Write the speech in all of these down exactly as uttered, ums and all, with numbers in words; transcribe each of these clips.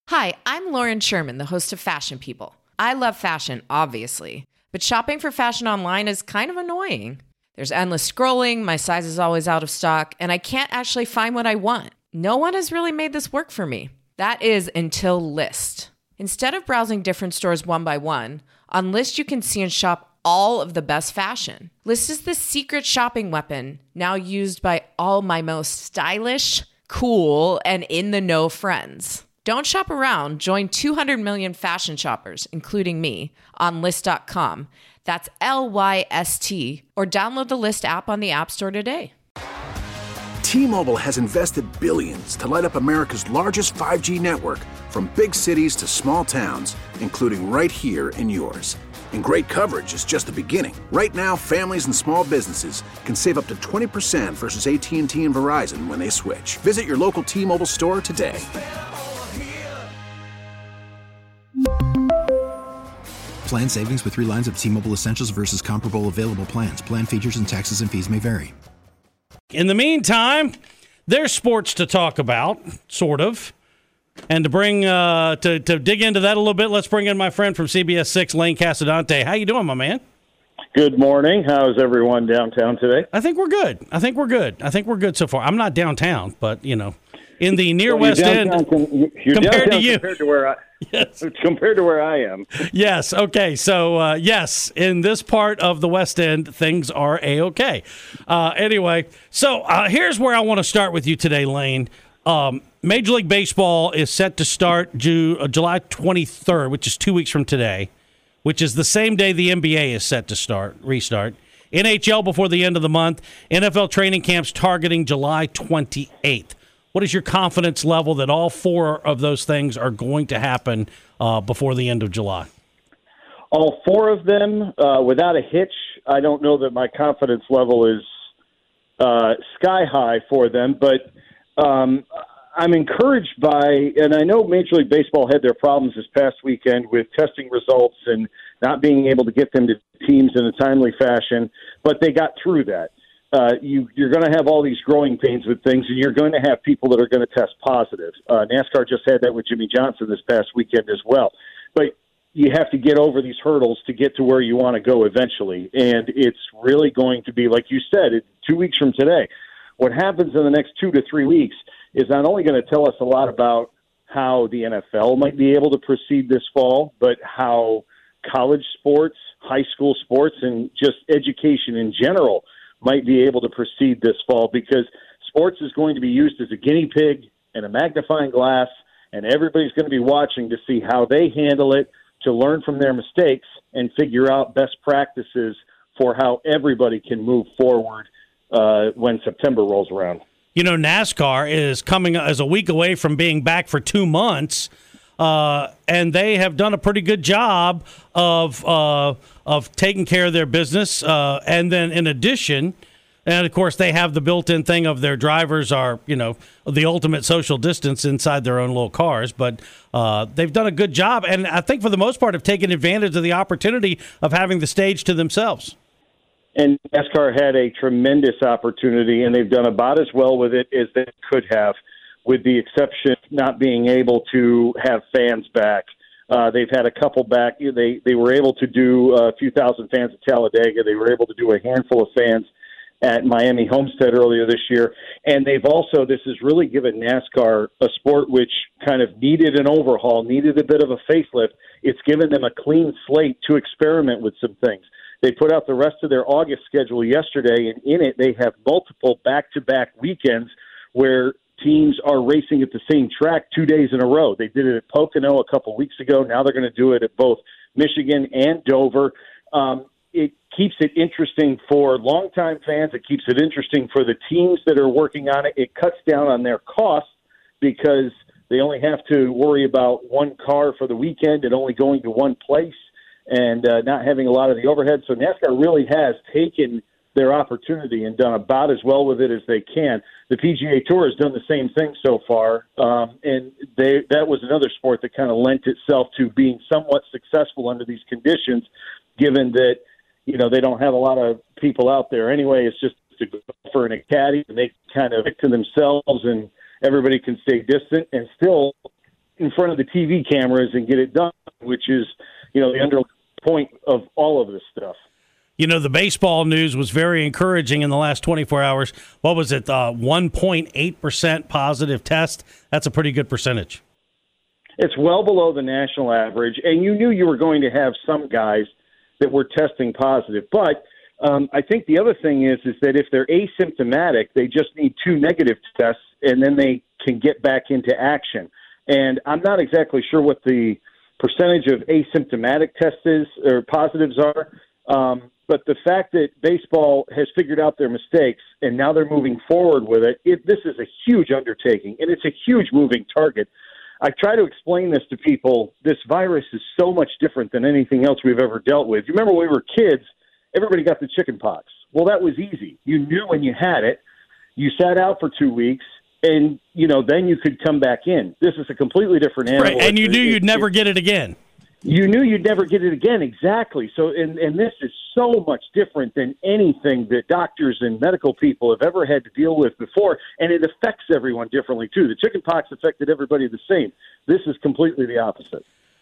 Hi, I'm Lauren Sherman, the host of Fashion People. I love fashion, obviously, but shopping for fashion online is kind of annoying. There's endless scrolling, my size is always out of stock, and I can't actually find what I want. No one has really made this work for me. That is until Lyst. Instead of browsing different stores one by one, on Lyst you can see and shop all of the best fashion. Lyst is the secret shopping weapon, now used by all my most stylish, cool, and in-the-know friends. Don't shop around. Join two hundred million fashion shoppers, including me, on Lyst dot com. That's L Y S T. Or download the Lyst app on the App Store today. T-Mobile has invested billions to light up America's largest five G network, from big cities to small towns, including right here in yours. And great coverage is just the beginning. Right now, families and small businesses can save up to twenty percent versus A T and T and Verizon when they switch. Visit your local T-Mobile store today. Plan savings with three lines of T-Mobile Essentials versus comparable available plans. Plan features and taxes and fees may vary. In the meantime, there's sports to talk about, sort of. And to bring uh, to to dig into that a little bit, let's bring in my friend from C B S six, Lane Casadante. How you doing, my man? Good morning. How's everyone downtown today? I think we're good. I think we're good. I think we're good so far. I'm not downtown, but, you know, in the near well, West End, com- compared to you. Compared to where I, yes. compared to where I am. Yes. Okay. So, uh, yes, in this part of the West End, things are A-okay. Uh, anyway, so uh, here's where I want to start with you today, Lane. Um, Major League Baseball is set to start Ju- uh, July twenty-third, which is two weeks from today, which is the same day the N B A is set to start, restart. N H L before the end of the month. N F L training camps targeting July twenty-eighth. What is your confidence level that all four of those things are going to happen uh, before the end of July? All four of them, uh, without a hitch. I don't know that my confidence level is uh, sky high for them, but um, I'm encouraged by, and I know Major League Baseball had their problems this past weekend with testing results and not being able to get them to teams in a timely fashion, but they got through that. Uh, you, you're going to have all these growing pains with things, and you're going to have people that are going to test positive. Uh, NASCAR just had that with Jimmy Johnson this past weekend as well. But you have to get over these hurdles to get to where you want to go eventually. And it's really going to be, like you said, it, two weeks from today. What happens in the next two to three weeks is not only going to tell us a lot about how the N F L might be able to proceed this fall, but how college sports, high school sports, and just education in general might be able to proceed this fall, because sports is going to be used as a guinea pig and a magnifying glass, and everybody's going to be watching to see how they handle it, to learn from their mistakes and figure out best practices for how everybody can move forward uh, when September rolls around. You know, NASCAR is coming as a week away from being back for two months. Uh, and they have done a pretty good job of uh, of taking care of their business. Uh, and then in addition, and of course, they have the built-in thing of their drivers are, you know, the ultimate social distance inside their own little cars. But uh, they've done a good job. And I think for the most part have taken advantage of the opportunity of having the stage to themselves. And NASCAR had a tremendous opportunity, and they've done about as well with it as they could have, with the exception of not being able to have fans back. Uh, they've had a couple back. They they were able to do a few thousand fans at Talladega. They were able to do a handful of fans at Miami Homestead earlier this year. And they've also, this has really given NASCAR, a sport which kind of needed an overhaul, needed a bit of a facelift. It's given them a clean slate to experiment with some things. They put out the rest of their August schedule yesterday, and in it they have multiple back-to-back weekends where teams are racing at the same track two days in a row. They did it at Pocono a couple weeks ago. Now they're going to do it at both Michigan and Dover. Um, it keeps it interesting for longtime fans. It keeps it interesting for the teams that are working on it. It cuts down on their costs because they only have to worry about one car for the weekend and only going to one place and uh, not having a lot of the overhead. So NASCAR really has taken their opportunity and done about as well with it as they can. The P G A Tour has done the same thing so far, um, and they, that was another sport that kind of lent itself to being somewhat successful under these conditions, given that, you know, they don't have a lot of people out there anyway. It's just a golfer and a caddy, and they kind of stick to themselves, and everybody can stay distant and still in front of the T V cameras and get it done, which is, you know, the underlying point of all of this stuff. You know, the baseball news was very encouraging in the last twenty-four hours. What was it, uh, one point eight percent positive test? That's a pretty good percentage. It's well below the national average, and you knew you were going to have some guys that were testing positive. But um, I think the other thing is is that if they're asymptomatic, they just need two negative tests, and then they can get back into action. And I'm not exactly sure what the percentage of asymptomatic tests is or positives are, um, but the fact that baseball has figured out their mistakes and now they're moving forward with it, it this is a huge undertaking, and it's a huge moving target. I try to explain this to people. This virus is so much different than anything else we've ever dealt with. You remember when we were kids, everybody got the chicken pox. Well, that was easy. You knew when you had it. You sat out for two weeks, and, you know, then you could come back in. This is a completely different animal. Right, and you knew it, you'd it, never it, get it again. You knew you'd never get it again, exactly. So, and, and this is so much different than anything that doctors and medical people have ever had to deal with before, and it affects everyone differently, too. The chicken pox affected everybody the same. This is completely the opposite.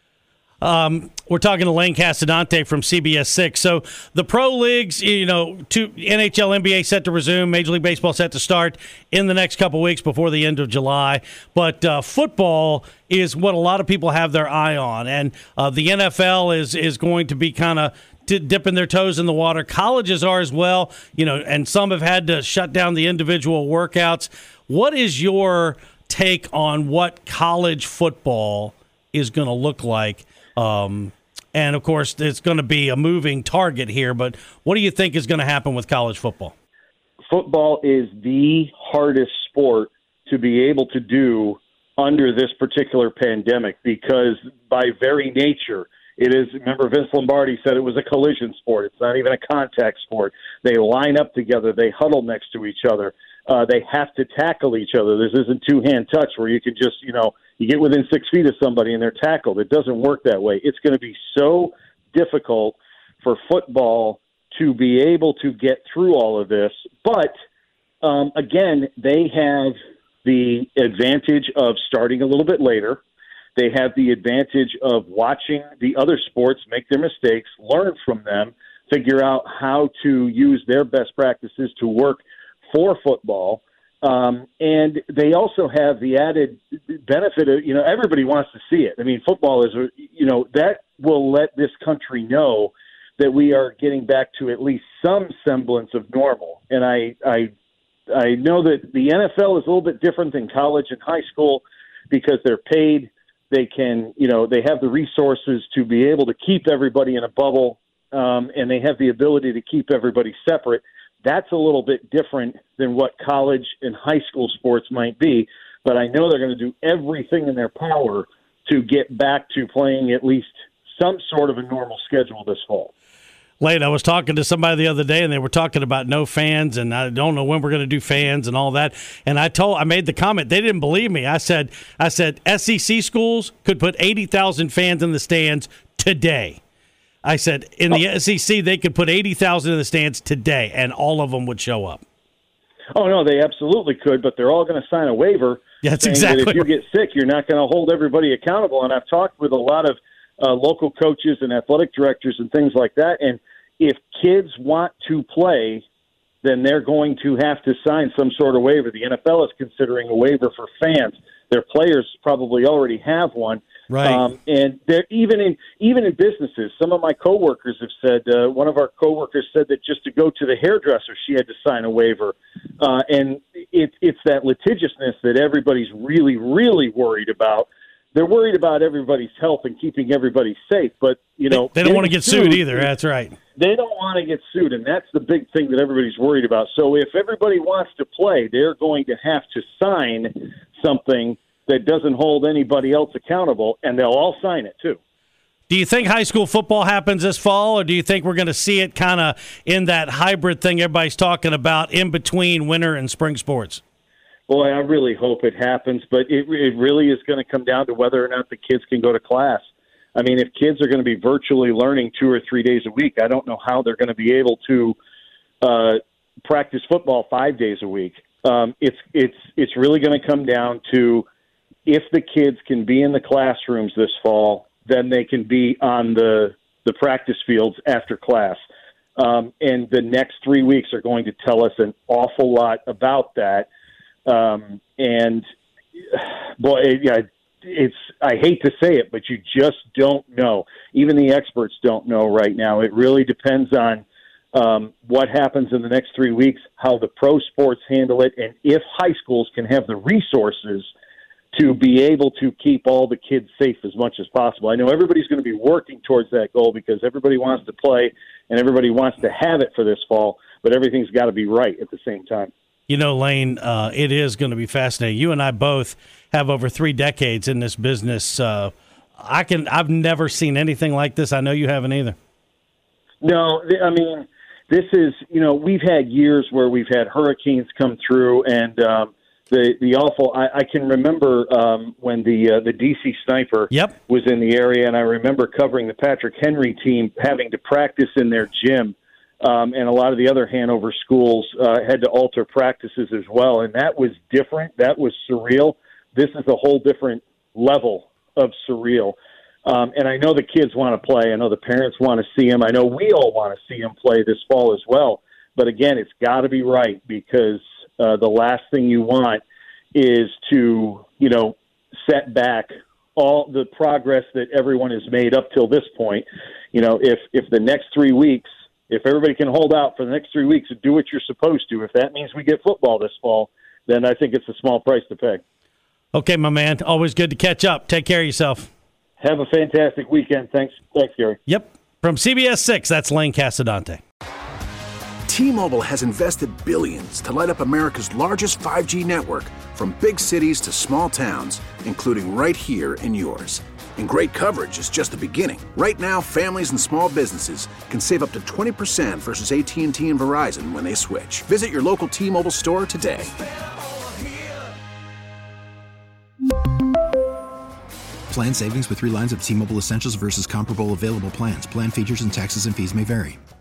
Um, we're talking to Lane Casadante from C B S six. So the pro leagues, you know, two, N H L, N B A set to resume, Major League Baseball set to start in the next couple weeks before the end of July. But uh, football is what a lot of people have their eye on, and uh, the N F L is is going to be kind of dipping their toes in the water. Colleges are as well, you know, and some have had to shut down the individual workouts. What is your take on what college football is going to look like? Um, and, of course, it's going to be a moving target here, but what do you think is going to happen with college football? Football is the hardest sport to be able to do under this particular pandemic because by very nature, it is, remember Vince Lombardi said it was a collision sport. It's not even a contact sport. They line up together. They huddle next to each other. Uh, they have to tackle each other. This isn't two-hand touch where you can just, you know, you get within six feet of somebody and they're tackled. It doesn't work that way. It's going to be so difficult for football to be able to get through all of this. But, um, again, they have the advantage of starting a little bit later. They have the advantage of watching the other sports make their mistakes, learn from them, figure out how to use their best practices to work for football. Um, and they also have the added benefit of, you know, everybody wants to see it. I mean, football is, you know, that will let this country know that we are getting back to at least some semblance of normal. And I, I, I know that the N F L is a little bit different than college and high school because they're paid. They can, you know, they have the resources to be able to keep everybody in a bubble, um, and they have the ability to keep everybody separate. That's a little bit different than what college and high school sports might be, but I know they're going to do everything in their power to get back to playing at least some sort of a normal schedule this fall. Lane, I was talking to somebody the other day, and they were talking about no fans, and I don't know when we're going to do fans and all that. And I told, I made the comment, they didn't believe me. I said, I said, S E C schools could put eighty thousand fans in the stands today. I said, in the oh. S E C, they could put eighty thousand in the stands today, and all of them would show up. Oh, no, they absolutely could, but they're all going to sign a waiver. That's saying exactly that if you get sick, you're not going to hold everybody accountable. And I've talked with a lot of uh, local coaches and athletic directors and things like that, and if kids want to play, then they're going to have to sign some sort of waiver. The N F L is considering a waiver for fans. Their players probably already have one. Right. Um, and they're even in even in businesses. Some of my coworkers have said. Uh, one of our coworkers said that just to go to the hairdresser, she had to sign a waiver. Uh, and it, it's that litigiousness that everybody's really, really worried about. They're worried about everybody's health and keeping everybody safe, but you know they, they don't want to get sued, sued either. That's right. They don't want to get sued, and that's the big thing that everybody's worried about. So if everybody wants to play, they're going to have to sign something that doesn't hold anybody else accountable, and they'll all sign it too. Do you think high school football happens this fall, or do you think we're going to see it kind of in that hybrid thing everybody's talking about in between winter and spring sports? Boy, I really hope it happens, but it, it really is going to come down to whether or not the kids can go to class. I mean, if kids are going to be virtually learning two or three days a week, I don't know how they're going to be able to uh, practice football five days a week. Um, it's it's it's really going to come down to if the kids can be in the classrooms this fall, then they can be on the the practice fields after class. Um, and the next three weeks are going to tell us an awful lot about that. Um, and boy, it, yeah, it's, I hate to say it, but you just don't know. Even the experts don't know right now. It really depends on um, what happens in the next three weeks, how the pro sports handle it, and if high schools can have the resources to be able to keep all the kids safe as much as possible. I know everybody's going to be working towards that goal because everybody wants to play and everybody wants to have it for this fall, but everything's got to be right at the same time. You know, Lane, uh, it is going to be fascinating. You and I both have over three decades in this business. Uh, I can, I've never seen anything like this. I know you haven't either. No, I mean, this is, you know, we've had years where we've had hurricanes come through and, um, The the awful. I, I can remember um, when the uh, the D C Sniper yep. was in the area, and I remember covering the Patrick Henry team having to practice in their gym, um, and a lot of the other Hanover schools uh, had to alter practices as well, and that was different. That was surreal. This is a whole different level of surreal, um, and I know the kids want to play. I know the parents want to see them. I know we all want to see them play this fall as well. But again, it's got to be right because. Uh, the last thing you want is to, you know, set back all the progress that everyone has made up till this point. You know, if, if the next three weeks, if everybody can hold out for the next three weeks and do what you're supposed to, if that means we get football this fall, then I think it's a small price to pay. Okay, my man. Always good to catch up. Take care of yourself. Have a fantastic weekend. Thanks, thanks, Gary. Yep. From C B S six, that's Lane Casadante. T-Mobile has invested billions to light up America's largest five G network, from big cities to small towns, including right here in yours. And great coverage is just the beginning. Right now, families and small businesses can save up to twenty percent versus A T and T and Verizon when they switch. Visit your local T-Mobile store today. Plan savings with three lines of T-Mobile Essentials versus comparable available plans. Plan features and taxes and fees may vary.